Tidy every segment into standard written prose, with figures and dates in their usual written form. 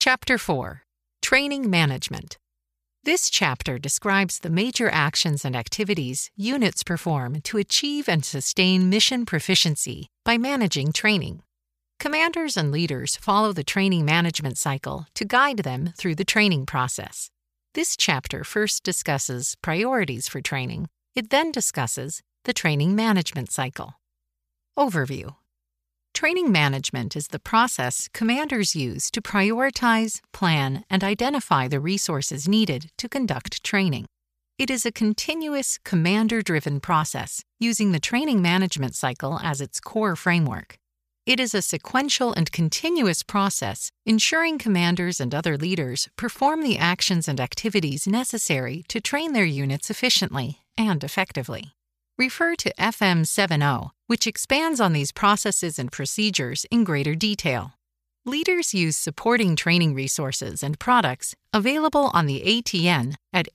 Chapter 4. Training Management. This chapter describes the major actions and activities units perform to achieve and sustain mission proficiency by managing training. Commanders and leaders follow the training management cycle to guide them through the training process. This chapter first discusses priorities for training. It then discusses the training management cycle. Overview. Training management is the process commanders use to prioritize, plan, and identify the resources needed to conduct training. It is a continuous, commander-driven process using the training management cycle as its core framework. It is a sequential and continuous process ensuring commanders and other leaders perform the actions and activities necessary to train their units efficiently and effectively. Refer to FM 7.0, which expands on these processes and procedures in greater detail. Leaders use supporting training resources and products available on the ATN at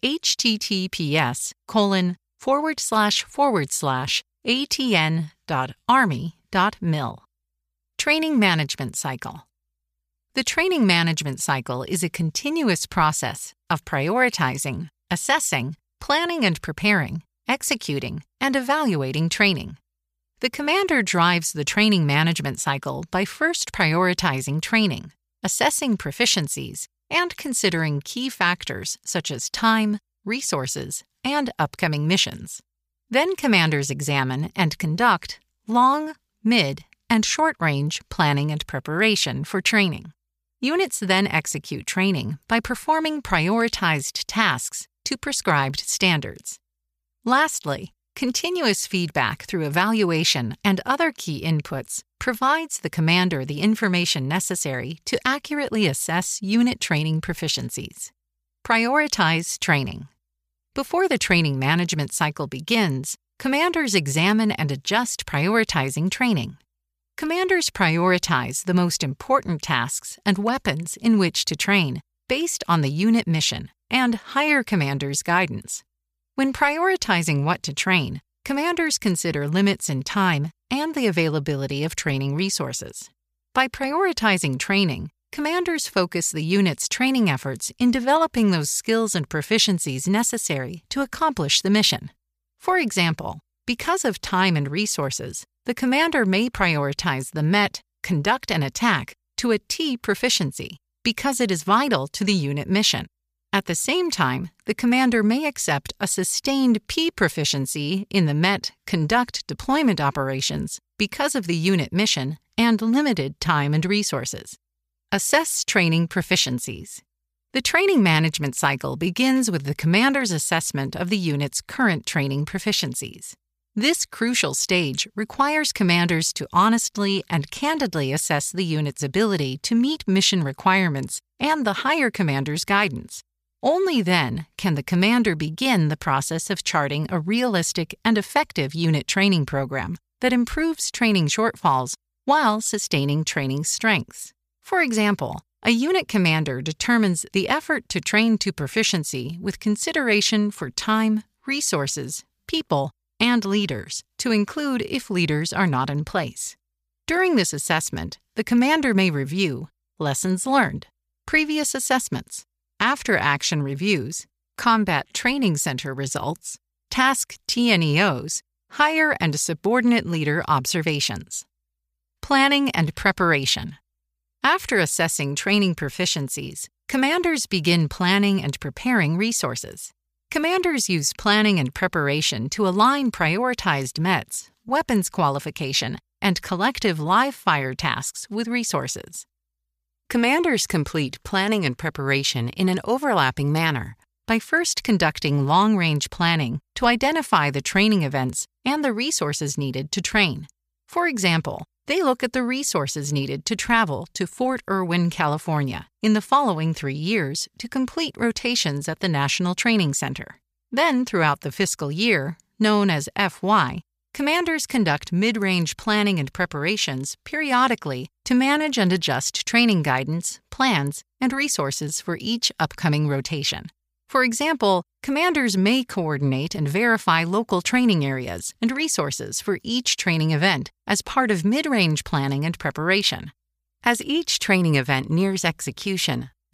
https://atn.army.mil. Training Management Cycle. The training management cycle is a continuous process of prioritizing, assessing, planning and preparing, executing, and evaluating training. The commander drives the training management cycle by first prioritizing training, assessing proficiencies, and considering key factors such as time, resources, and upcoming missions. Then commanders examine and conduct long, mid, and short-range planning and preparation for training. Units then execute training by performing prioritized tasks to prescribed standards. Lastly, continuous feedback through evaluation and other key inputs provides the commander the information necessary to accurately assess unit training proficiencies. Prioritize training. Before the training management cycle begins, commanders examine and adjust prioritizing training. Commanders prioritize the most important tasks and weapons in which to train based on the unit mission and higher commanders' guidance. When prioritizing what to train, commanders consider limits in time and the availability of training resources. By prioritizing training, commanders focus the unit's training efforts in developing those skills and proficiencies necessary to accomplish the mission. For example, because of time and resources, the commander may prioritize the MET, conduct and attack, to a T proficiency because it is vital to the unit mission. At the same time, the commander may accept a sustained P proficiency in the MET conduct deployment operations because of the unit mission and limited time and resources. Assess training proficiencies. The training management cycle begins with the commander's assessment of the unit's current training proficiencies. This crucial stage requires commanders to honestly and candidly assess the unit's ability to meet mission requirements and the higher commander's guidance. Only then can the commander begin the process of charting a realistic and effective unit training program that improves training shortfalls while sustaining training strengths. For example, a unit commander determines the effort to train to proficiency with consideration for time, resources, people, and leaders, to include if leaders are not in place. During this assessment, the commander may review lessons learned, previous assessments, after-action reviews, combat training center results, task TNEOs, higher and subordinate leader observations. Planning and preparation. After assessing training proficiencies, commanders begin planning and preparing resources. Commanders use planning and preparation to align prioritized METs, weapons qualification, and collective live-fire tasks with resources. Commanders complete planning and preparation in an overlapping manner by first conducting long-range planning to identify the training events and the resources needed to train. For example, they look at the resources needed to travel to Fort Irwin, California, in the following 3 years to complete rotations at the National Training Center. Then, throughout the fiscal year, known as FY, commanders conduct mid-range planning and preparations periodically to manage and adjust training guidance, plans, and resources for each upcoming rotation. For example, commanders may coordinate and verify local training areas and resources for each training event as part of mid-range planning and preparation. As each training event nears execution,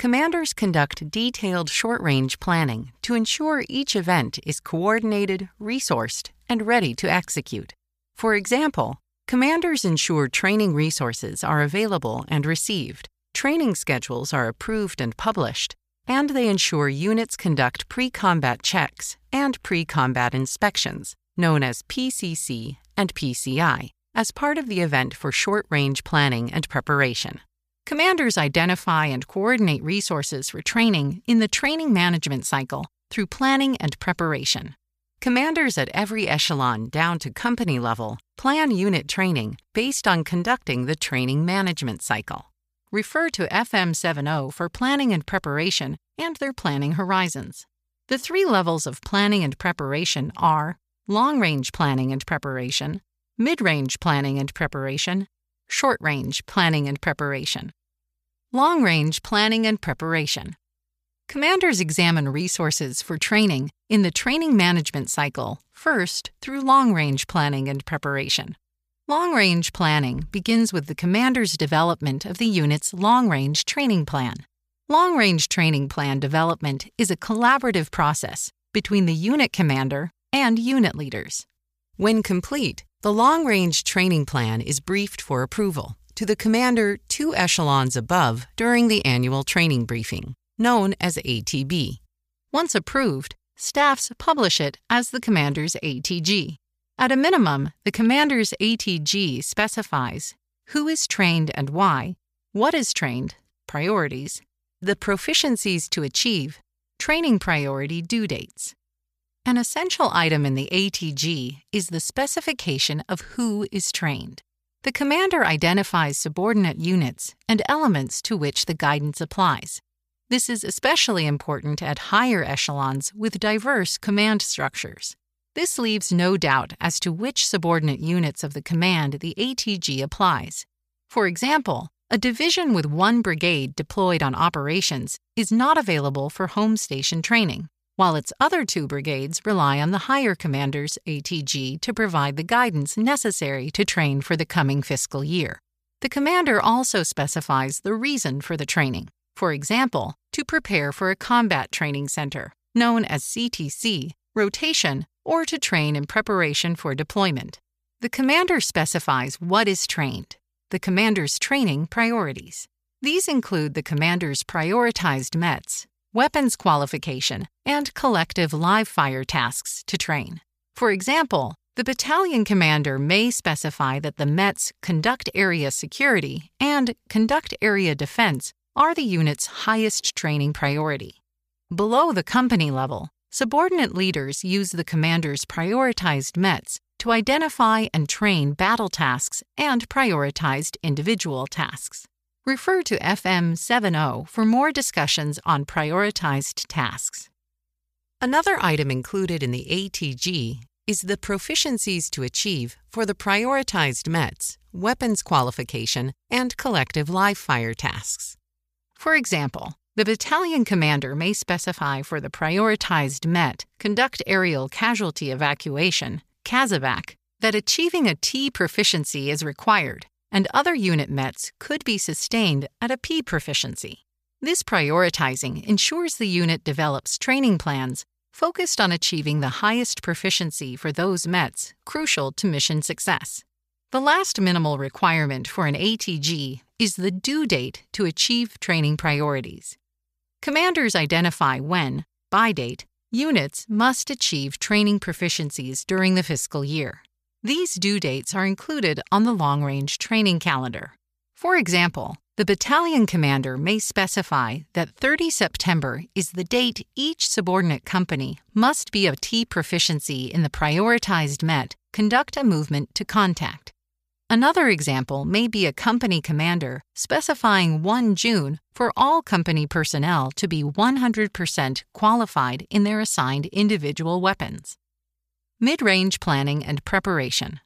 commanders conduct detailed short-range planning to ensure each event is coordinated, resourced, and ready to execute. For example, commanders ensure training resources are available and received, training schedules are approved and published, and they ensure units conduct pre-combat checks and pre-combat inspections, known as PCC and PCI, as part of the event for short-range planning and preparation. Commanders identify and coordinate resources for training in the training management cycle through planning and preparation. Commanders at every echelon down to company level plan unit training based on conducting the training management cycle. Refer to FM 70 for planning and preparation and their planning horizons. The 3 levels of planning and preparation are long-range planning and preparation, mid-range planning and preparation, short-range planning and preparation. Long-range planning and preparation. Commanders examine resources for training in the training management cycle first through long-range planning and preparation. Long-range planning begins with the commander's development of the unit's long-range training plan. Long-range training plan development is a collaborative process between the unit commander and unit leaders. When complete, the long-range training plan is briefed for approval to the commander 2 echelons above during the annual training briefing, known as ATB. Once approved, staffs publish it as the commander's ATG. At a minimum, the commander's ATG specifies who is trained and why, what is trained, priorities, the proficiencies to achieve, training priority due dates. An essential item in the ATG is the specification of who is trained. The commander identifies subordinate units and elements to which the guidance applies. This is especially important at higher echelons with diverse command structures. This leaves no doubt as to which subordinate units of the command the ATG applies. For example, a division with 1 brigade deployed on operations is not available for home station training, while its other 2 brigades rely on the higher commander's ATG to provide the guidance necessary to train for the coming fiscal year. The commander also specifies the reason for the training. For example, to prepare for a combat training center, known as CTC, rotation, or to train in preparation for deployment. The commander specifies what is trained, the commander's training priorities. These include the commander's prioritized METs, weapons qualification, and collective live-fire tasks to train. For example, the battalion commander may specify that the METs conduct area security and conduct area defense are the unit's highest training priority. Below the company level, subordinate leaders use the commander's prioritized METs to identify and train battle tasks and prioritized individual tasks. Refer to FM 70 for more discussions on prioritized tasks. Another item included in the ATG is the proficiencies to achieve for the prioritized METs, weapons qualification, and collective live-fire tasks. For example, the battalion commander may specify for the prioritized MET, conduct aerial casualty evacuation, CASEVAC, that achieving a T proficiency is required, and other unit METs could be sustained at a P proficiency. This prioritizing ensures the unit develops training plans focused on achieving the highest proficiency for those METs crucial to mission success. The last minimal requirement for an ATG is the due date to achieve training priorities. Commanders identify when, by date, units must achieve training proficiencies during the fiscal year. These due dates are included on the long-range training calendar. For example, the battalion commander may specify that 30 September is the date each subordinate company must be of T proficiency in the prioritized MET, conduct a movement to contact. Another example may be a company commander specifying 1 June for all company personnel to be 100% qualified in their assigned individual weapons. Mid-range planning and preparation.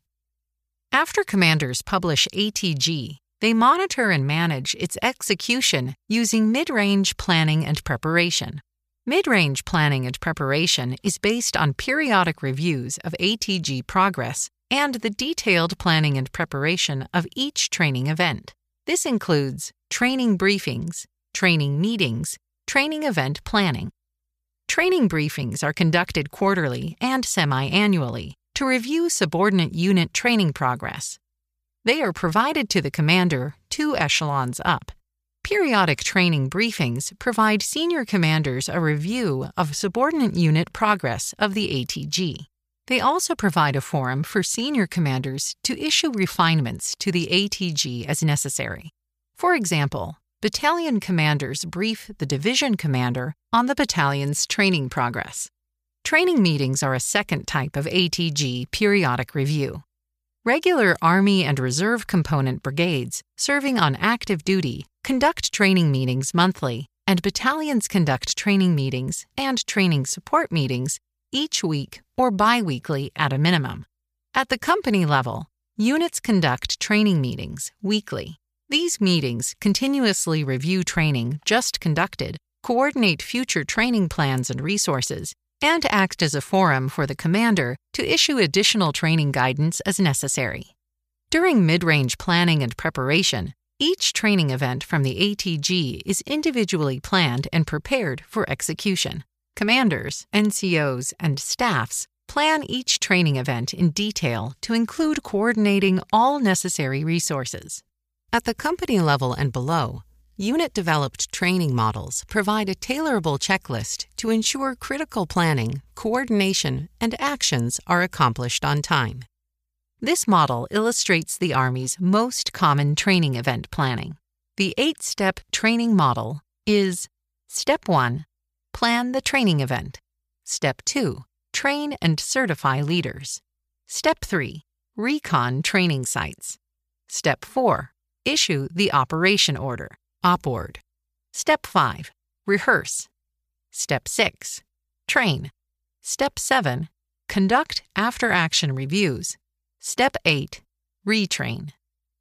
After commanders publish ATG, they monitor and manage its execution using mid-range planning and preparation. Mid-range planning and preparation is based on periodic reviews of ATG progress and the detailed planning and preparation of each training event. This includes training briefings, training meetings, training event planning. Training briefings are conducted quarterly and semi-annually to review subordinate unit training progress. They are provided to the commander 2 echelons up. Periodic training briefings provide senior commanders a review of subordinate unit progress of the ATG. They also provide a forum for senior commanders to issue refinements to the ATG as necessary. For example, battalion commanders brief the division commander on the battalion's training progress. Training meetings are a second type of ATG periodic review. Regular Army and Reserve component brigades serving on active duty conduct training meetings monthly, and battalions conduct training meetings and training support meetings each week or bi-weekly at a minimum. At the company level, units conduct training meetings weekly. These meetings continuously review training just conducted, coordinate future training plans and resources, and act as a forum for the commander to issue additional training guidance as necessary. During mid-range planning and preparation, each training event from the ATG is individually planned and prepared for execution. Commanders, NCOs, and staffs plan each training event in detail to include coordinating all necessary resources. At the company level and below, unit-developed training models provide a tailorable checklist to ensure critical planning, coordination, and actions are accomplished on time. This model illustrates the Army's most common training event planning. The 8-step training model is: Step 1. Plan the training event. Step 2. Train and certify leaders. Step 3. Recon training sites. Step 4. Issue the operation order, OPORD. Step 5. Rehearse. Step 6. Train. Step 7. Conduct after-action reviews. Step 8. Retrain.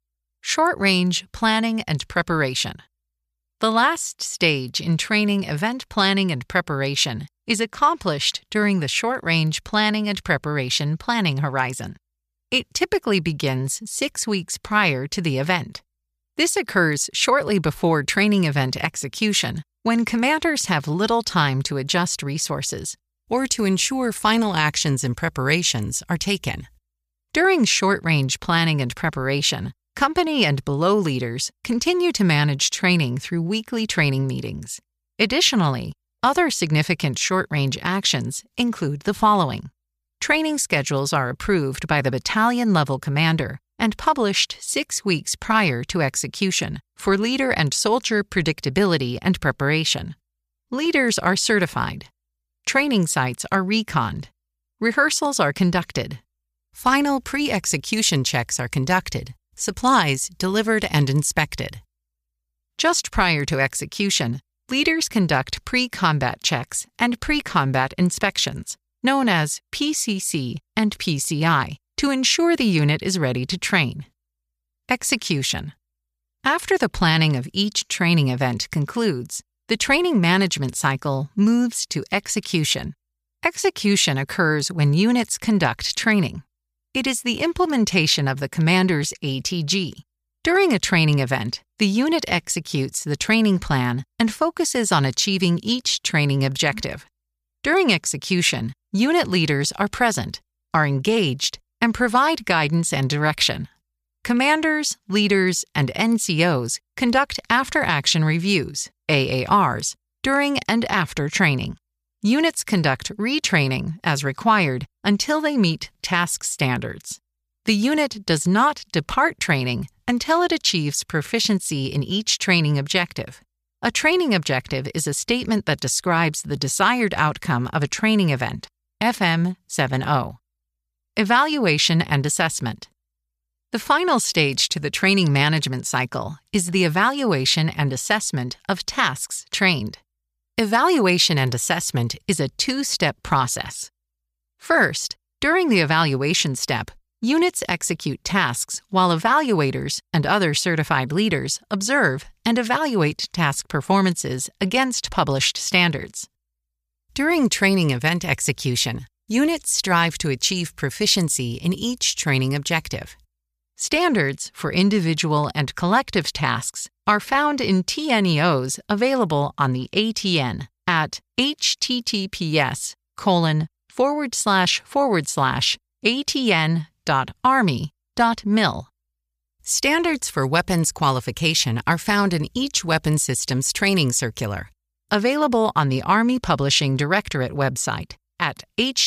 Short-range planning and preparation. The last stage in training event planning and preparation is accomplished during the short-range planning and preparation planning horizon. It typically begins 6 weeks prior to the event. This occurs shortly before training event execution, when commanders have little time to adjust resources or to ensure final actions and preparations are taken. During short-range planning and preparation, company and below leaders continue to manage training through weekly training meetings. Additionally, other significant short-range actions include the following. Training schedules are approved by the battalion-level commander and published 6 weeks prior to execution for leader and soldier predictability and preparation. Leaders are certified. Training sites are reconned. Rehearsals are conducted. Final pre-execution checks are conducted. Supplies delivered and inspected. Just prior to execution, leaders conduct pre-combat checks and pre-combat inspections, known as PCC and PCI, to ensure the unit is ready to train. Execution. After the planning of each training event concludes, the training management cycle moves to execution. Execution occurs when units conduct training. It is the implementation of the commander's ATG. During a training event, the unit executes the training plan and focuses on achieving each training objective. During execution, unit leaders are present, are engaged, and provide guidance and direction. Commanders, leaders, and NCOs conduct after-action reviews, AARs, during and after training. Units conduct retraining as required until they meet task standards. The unit does not depart training until it achieves proficiency in each training objective. A training objective is a statement that describes the desired outcome of a training event, FM 7.0. Evaluation and assessment. The final stage to the training management cycle is the evaluation and assessment of tasks trained. Evaluation and assessment is a 2-step process. First, during the evaluation step, units execute tasks while evaluators and other certified leaders observe and evaluate task performances against published standards. During training event execution, units strive to achieve proficiency in each training objective. Standards for individual and collective tasks are found in TNEOs available on the ATN at https://atn.army.mil. Standards for weapons qualification are found in each weapon systems training circular, available on the Army Publishing Directorate website at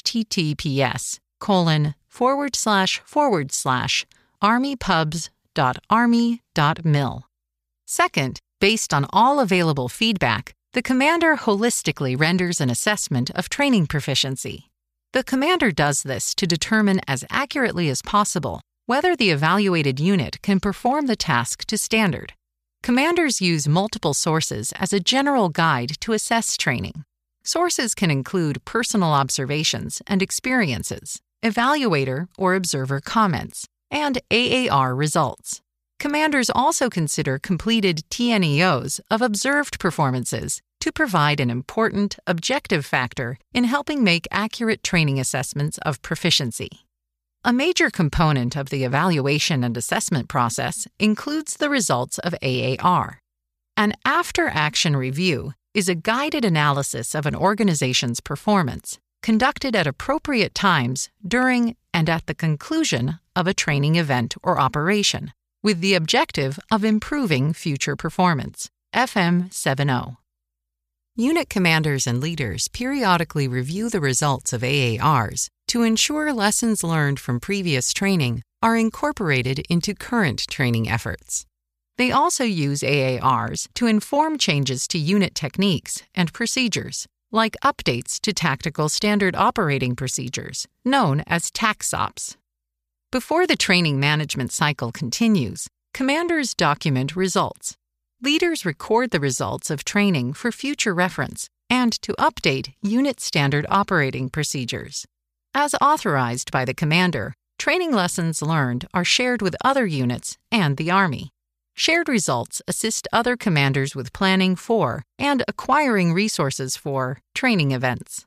https://armypubs.army.mil. Second, based on all available feedback, the commander holistically renders an assessment of training proficiency. The commander does this to determine as accurately as possible whether the evaluated unit can perform the task to standard. Commanders use multiple sources as a general guide to assess training. Sources can include personal observations and experiences, evaluator or observer comments, and AAR results. Commanders also consider completed TNEOs of observed performances to provide an important, objective factor in helping make accurate training assessments of proficiency. A major component of the evaluation and assessment process includes the results of AAR. An after-action review is a guided analysis of an organization's performance, conducted at appropriate times during and at the conclusion of a training event or operation, with the objective of improving future performance. FM 70. Unit commanders and leaders periodically review the results of AARs to ensure lessons learned from previous training are incorporated into current training efforts. They also use AARs to inform changes to unit techniques and procedures, like updates to Tactical Standard Operating Procedures, known as TACSOPs. Before the training management cycle continues, commanders document results. Leaders record the results of training for future reference and to update unit standard operating procedures. As authorized by the commander, training lessons learned are shared with other units and the Army. Shared results assist other commanders with planning for and acquiring resources for training events.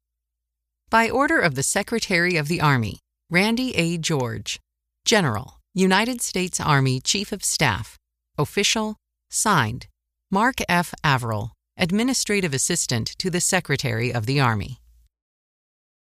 By order of the Secretary of the Army, Randy A. George, General, United States Army Chief of Staff, Official, Signed, Mark F. Averill, Administrative Assistant to the Secretary of the Army.